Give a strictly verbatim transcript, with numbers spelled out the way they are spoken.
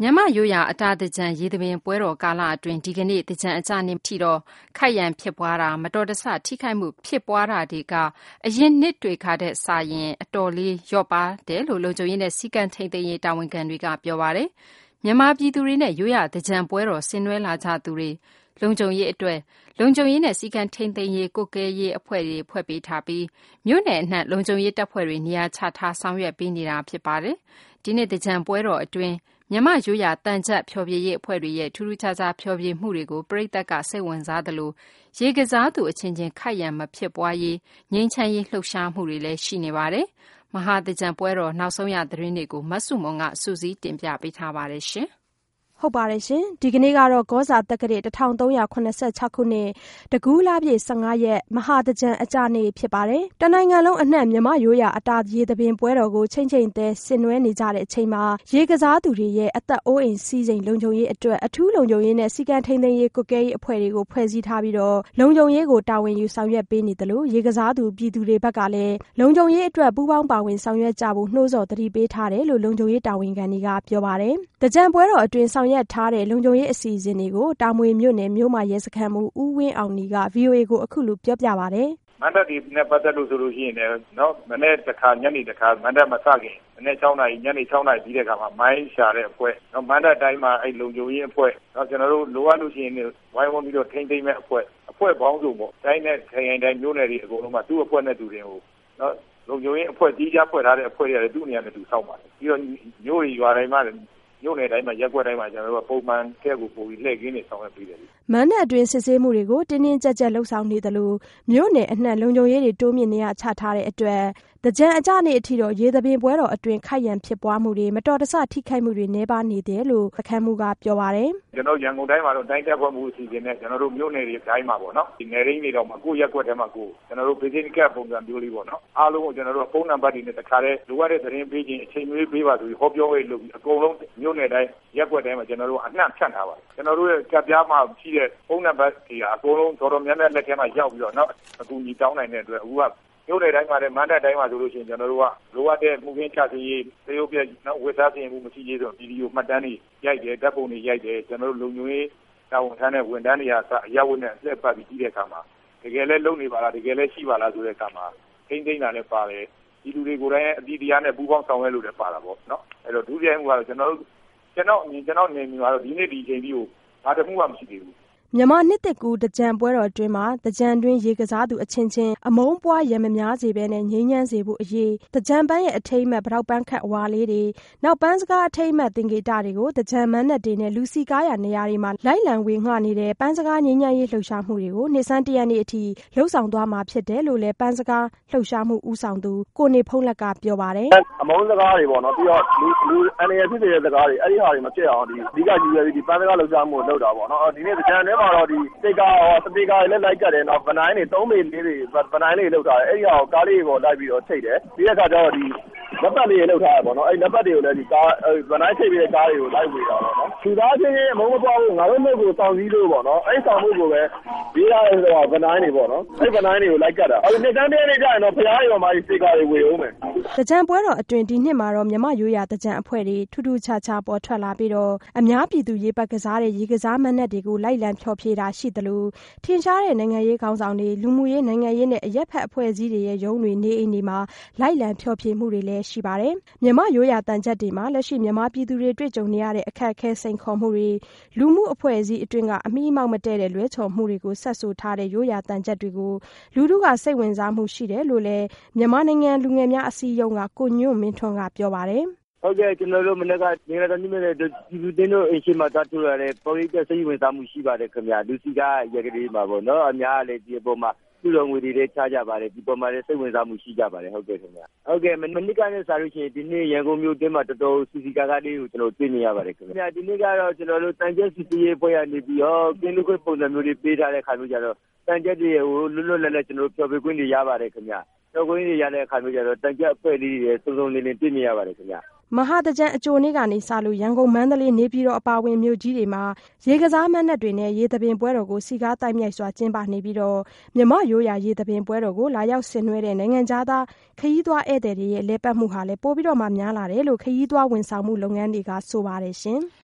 မြန်မာရိုးရာအတာသင်္ကြန်ရေသဘင်ပွဲတော်ကာလအတွင်းဒီကနေ့သင်္ကြန်အကျနေ့ထိတော့ခိုက်ရန်ဖြစ်ပွားတာမတော်တဆထိခိုက်မှုဖြစ်ပွားတာတွေကအရင်နှစ်တွေကထက်စာရင်အတော်လေးလျော့ပါးတယ်လို့လုံခြုံရေးနဲ့စည်းကမ်းထိန်းသိမ်းရေးတာဝန်ခံတွေကပြောပါတယ်။မြန်မာပြည်သူတွေနဲ့ရိုးရာသင်္ကြန်ပွဲတော်ဆင်နွှဲလာကြသူတွေလုံခြုံရေးအတွက်လုံခြုံရေးနဲ့စည်းကမ်းထိန်းသိမ်းရေးကုကဲရေးအဖွဲ့တွေဖွဲ့ပေးထားပြီးမြို့နယ်အနှံ့လုံခြုံရေးတပ်ဖွဲ့တွေနေရာချထားဆောင်ရွက်ပေးနေတာဖြစ်ပါတယ်။ဒီနေ့သင်္ကြန်ပွဲတော်အတွင်းမြန်မာရိုးရာတန်ကြပ်ဖျော်ဖြေရေးအဖွဲ့တွေရဲ့ထူးထူးခြားခြားဖျော်ဖြေမှုတွေကိုပရိသတ်ကစိတ်ဝင်စားသလိုရေကစားသူအချင်းချင်းခိုက်ရန်မဖြစ်ပွားရေးငြိမ်းချမ်းရေးလှုပ်ရှားမှုတွေလည်းရှိနေပါတယ်။မဟာသင်္ကြန်ပွဲတော်နောက်ဆုံးရသတင်းတွေကိုမဆုမွန်ကစူးစီးတင်ပြပေးထားပါတယ်ရှင်။ဟုတ်ပါတယ်ရှင်ဒီကနေ့ကတော့ကောဇာတက္ကရာတစ်ထောင်သုံးရာခုနှစ်ဆယ့်ခြောက်ခုနှစ်တကူးလပြည့်ဆယ့်ငါးရက်မဟာသင်္ကြန်အကျနေ့ဖြစ်ပါတယ်တနိုင်ငံလုံးအနှံ့မြန်မာရိုးရာအတာရေသဘင်ပွဲတော်ကိုချိန်ချိန်သဲဆင်နွှဲနေကြတဲ့အချိန်မှာရေကစားသူတွေရဲ့အသက်အိုးအိမ်စီးစိမ်လုံခြုံရေးအတွက်အထူးလုံခြုံရေးနဲ့စီကံထိန်းသိမ်းရေးကုကဲရေးအဖွဲ့တွေကိုဖွဲ့စည်းထားပြီးတော့လုံခြုံရေးကိုတာဝန်ယူဆောင်ရွက်ပေးနေတယ်လို့ရေကစားသူပြည်သူတွေဘက်ကလည်းလုံခြုံရေးအတွက်ပူးပေါင်းပါဝင်ဆောင်ရွက်ကြဖို့နှိုးဆော်သတိပေးထားတယ်လို့လုံခြုံရေးတာဝန်ခံတွေကပြောပါတယ်တကြံပွဲတော်အတွင်းဆောင်ရွက်ထားတဲ့လုံခြုံရေးအစီအစဉ်တွေကိုတာမွေမြို့နယ်မြို့မရဲစခန်းမှုဦးဝင်းအောင်နီက ဗွီအိုအေကိုအခုလိုပြောပြပါတယ်။မန္တလေးနဲ့ပတ်သက်လို့ဆိုလို့ရှိရင်လည်းနော်မနေ့တစ်ခါညနေတစ်ခါမန္တမစခင်မနေ့၆နာရီညနေ၆နာရီပြီးတဲ့အခါမှာမိုင်းရှာတဲ့အဖွဲ့နော်မန္တတိုင်းမှာအဲ့လုံခြုံရေးအဖွဲ့နော်ကျွန်တော်တို့လိုအပ်လို့ရှိရင်ဝိုင်းဝန်းပြီးတော့ထိန်းသိမ်းမဲ့အဖွဲ့အဖွဲ့ပေါင်းစုံပေါ့တိုင်းနဲ့ခရိုင်တိုင်းမြို့နယ်တွေအကုန်လုံးမှာသူ့အဖွဲ့နဲ့သူတွေကိုနော်လုံခြုံရေးအဖွဲ့ကြီးကြဖွဲ့ထားတဲ့အဖွဲ့တွေလည်းသူ့နေရာနဲ့သူစောင့်ပါတယ်ပြီးတော့မြို့တွေရွာတိုင်းမှာမြို့နယ်တိုင်းမှာရက်ွက်တိုင်းမှာကျွန်တော်တို့ကပုံမှန်ကဲကိုပို့ပြီးလှည့်ကင်းနေဆောင်ရွက်ပေးတယ်မန်းနဲ့အတွင်းစစ်ဆေးမှုတွေကိုတင်းတင်းကြပ်ကြပ်လှုပ်ဆောင်နေတယ်လို့မြို့နယ်အနှံ့လုံခြုံရေးတွေတိုးမြင့်နေရချထားတဲ့အတွက်တကြံအကြနေ့အထိတော့ရေသပင်ပွဲတော်အတွင်းခိုက်ရန်ဖြစ်ပွားမှုတွေမတော်တဆထိခိုက်မှုတွေနှဲပါနေတယ်လို့စခန်းမှုကပြောပါတယ်ကျွန်တော်ရန်ကုန်တိုင်းမှာတော့တိုင်းတပ်ဖွဲ့မှုအစီအစဉ်နဲ့ကျွန်တော်တို့မြို့နယ်တွေတိုင်းမှာပေါ့နော်ဒီနယ်ရင်းတွေတော့မှာကိုရက်ွက်ထဲမှာကိုကျွန်တော်တို့ဘေးစင်းကပ်ပုံစံမျိုးလေးပေါ့နော်အားလုံးကိုကျွန်တော်တို့ဖုန်းနံပါတ်တွေနဲ့တခါတည်းလိုအပ်တဲ့သတင်းပေးခြင်းအချိန်မွေးပေးပါဆိုပြီးဟောပြောရေးလုပ်ပြီးအကုန်လုံးမြို့နယ်တိုင်းရက်ွက်တိုင်းမှာကျွန်တော်တို့အနှံ့ဖြန့်ထားပါတယ်ကျွန်တော်တို့ရဲ့ကပ်ပြားမှာရှိတဲ့ဖုန်းနံပါတ်တွေအကုန်လုံးတော်တော်များများလက်ထဲမှာရောက်ပြီးတော့နော်အကူအညီတောင်းနိုင်တဲ့အတွက်အခုကမြို့နယ်တိုင်းမှာလည်းမန္တတိုင်းမှာဆိုလို့ရှိရင်ကျွန်တော်တို့ကလိုအပ်တဲ့မှုခင်းချစီရေးသေရုပ်ပြနော်ဝေစားစီရင်မှုမရှိသေးဆိုဗီဒီယိုမှတ်တမ်းတွေရိုက်တယ်ဓာတ်ပုံတွေရိုက်တယ်ကျွန်တော်တို့လုံခြုံရေးတာဝန်ထမ်းတဲ့ဝန်ထမ်းတွေကအအရောက်နဲ့လက်ပတ်ပြီးကြည့်တဲ့အခါမှာတကယ်လဲလုံနေပါလားတကယ်လဲရှိပါလားဆိုတဲ့အခါမှာထိမ့်သိမ့်တာလည်းပါတယ်ဒီလူတွေကိုယ်တိုင်အတိတရားနဲ့ပူးပေါင်းဆောင်ရွက်လို့လည်းပါတာပေါ့နော်အဲ့တော့ဒုတိယမှုကတော့ကျွန်တော်တို့ကျွန်တော်အမြင်ကျွန်တော်နေမျိုးကတော့ဒီနေ့ဒီအချိန်ကြီးကိုဘာတမှုမှမရှိသေးဘူးမြန်မာနှစ်သက်ကူတကြံပွဲတော်အတွင်းမှာတကြံတွင်ရေကစားသူအချင်းချင်းအမုန်းပွားရမများစေဘဲနဲ့ငြိမ်းချမ်းစေဖို့အရေးတကြံပန်းရဲ့အထိမ်းအမှတ်ဗရောက်ပန်းခတ်အဝါလေးတွေနောက်ပန်းစကားအထိမ်းအမှတ်သင်္ကေတတွေကိုတကြံမန်းနဲ့တွေနဲ့လူစီကားရနေရာတွေမှာလိုက်လံဝေငှနေတဲ့ပန်းစကားငြိမ်းချမ်းရေးလှုပ်ရှားမှုတွေကိုနေဆန်းတရက်နေ့အထိလှုပ်ဆောင်သွားမှာဖြစ်တယ်လို့လည်းပန်းစကားလှုပ်ရှားမှုဦးဆောင်သူကိုနေဖုံးလက်ကပြောပါတယ်အမုန်းစကားတွေပေါ့နော်ပြီးတော့လူလူအနေနဲ့ဖြစ်နေတဲ့စကားတွေအဲ့ဒီဟာတွေမဖြစ်အောင်ဒီအဓိကယူရပြီးဒီပန်းစကားလှုပ်ရှားမှုလုပ်တာပေါ့နော်ဒီနေ့တကြံထဲမှာတော့ဒီစတေကာစတေကာလည်းလိုက်ကတ်တယ်နော်ဗနိုင်တွေသုံးပေလေးတွေဗနိုင်လေးလောက်ထားတယ်အဲ့ဒီဟာကိုကားလေးပေါ်လိုက်ပြီးတော့ထိတ်တယ်ပြီးတဲ့အခါကျတော့ဒီလက်ပတ်လေးတွေလောက်ထားရပေါ့နော်အဲ့လက်ပတ်တွေကိုလည်းဒီကားဗနိုင်ထိတ်ပြီးတဲ့ကားတွေကိုလိုက်ဝေတာပေါ့နော်သူသားချင်းချင်းအမုန်းမပွားဘူးငါတို့မျိုးကိုစောင့်စည်းလို့ပေါ့နော်အဲ့ဆောင်မှုကိုပဲပြီးရတယ်ဆိုတော့ဗနိုင်တွေပေါ့နော်အဲ့ဗနိုင်တွေကိုလိုက်ကတ်တာအဲ့ဒီနှစ်တန်းတဲ့နေ့ကျရင်တော့ဖရားတွေပေါ်မှာစတေကာတွေဝေအောင်မယ်တကြံပွဲတော်အတွင်းဒီနှစ်မှာတော့မြန်မာရိုးရာတကြံအဖွဲ့တွေထူးထူးခြားခြားပေါ်ထွက်လာပြီးတော့အများပြည်သူရေပတ်ကစားတဲ့ရေကစားမန်းနဲ့တွေကိုလိုက်လံဖျော်ဖြေတာရှိတယ်လို့ထင်ရှားတဲ့နိုင်ငံရေးခေါင်းဆောင်တွေလူမှုရေးနိုင်ငံရေးနဲ့အရက်ဖက်အဖွဲ့အစည်းတွေရဲ့ရုံးတွေနေအိမ်တွေမှာလိုက်လံဖျော်ဖြေမှုတွေလည်းရှိပါတယ်။မြန်မာရိုးရာတန်ချက်တွေမှာလက်ရှိမြန်မာပြည်သူတွေတွေ့ကြုံနေရတဲ့အခက်အခဲစိန်ခေါ်မှုတွေလူမှုအဖွဲ့အစည်းအတွင်းကအမိအမောက်မတည့်တဲ့လွဲချော်မှုတွေကိုဆက်ဆိုထားတဲ့ရိုးရာတန်ချက်တွေကိုလူထုကစိတ်ဝင်စားမှုရှိတယ်လို့လည်းမြန်မာနိုင်ငံလူငယ်များအစည်းအရုံးကကိုညွန့်မင်းထွန်းကပြောပါတယ်ဟုတ်ကဲ့ကျွန်တော်တို့မနေ့ကနေရာတိုင်းမြို့နယ်ဒီလူတင်းတို့အရှိမတာထူရတဲ့ပေါ်ရိတ်စိတ်ဝင်စားမှုရှိပါတယ်ခင်ဗျာလူစီကရက်ကလေးမှာပေါ့နော်အများလည်းဒီအပေါ်မှာသူ့တော်ငွေတွေချကြပါတယ်ဒီပေါ်မှာလည်းစိတ်ဝင်စားမှုရှိကြပါတယ်ဟုတ်ကဲ့ခင်ဗျာဟုတ်ကဲ့မနစ်ကနဲ့စားလို့ရှိရင်ဒီနေ့ရန်ကုန်မြို့တင်းမှာတော်တော်စီစီကားကားလေးကိုကျွန်တော်တွေ့နေရပါတယ်ခင်ဗျာဒီနေ့ကတော့ကျွန်တော်တို့တန်ကျက်စီစီရေးပွဲရနေပြီးတော့ကင်းလူခွေပုံစံမျိုးတွေပေးထားတဲ့ခါမျိုးကြတော့တန်ကျက်တွေကိုလွတ်လွတ်လပ်လပ်ကျွန်တော်တို့ဖျော်ဖြေခွင့်တွေရပါတယ်ခင်ဗျာတော်ကိုင်းတွေရတဲ့အခါမျိုးကြတော့တန်ကျက်အဖွဲ့လေးတွေစုံစုံလင်လင်တွေ့မြင်ရပါတယ်ခင်ဗျာမဟာတကြံအကြိုနေ့ကနေစလို့ရန်ကုန်မန္တလေးနေပြည်တော်အပါအဝင်မြို့ကြီးတွေမှာရေကစားမန်းနဲ့တွေနဲ့ရေသပင်ပွဲတော်ကိုစီကားတိုက်မြိုက်စွာကျင်းပနေပြီးတော့မြမရိုးရာရေသပင်ပွဲတော်ကိုလာရောက်ဆင်နွှဲတဲ့နိုင်ငံသားခရီးသွားဧည့်သည်တွေရဲ့လဲပတ်မှုဟာလည်းပိုပြီးတော့မှများလာတယ်လို့ခရီးသွားဝန်ဆောင်မှုလုပ်ငန်းတွေကဆိုပါတယ်ရှင်။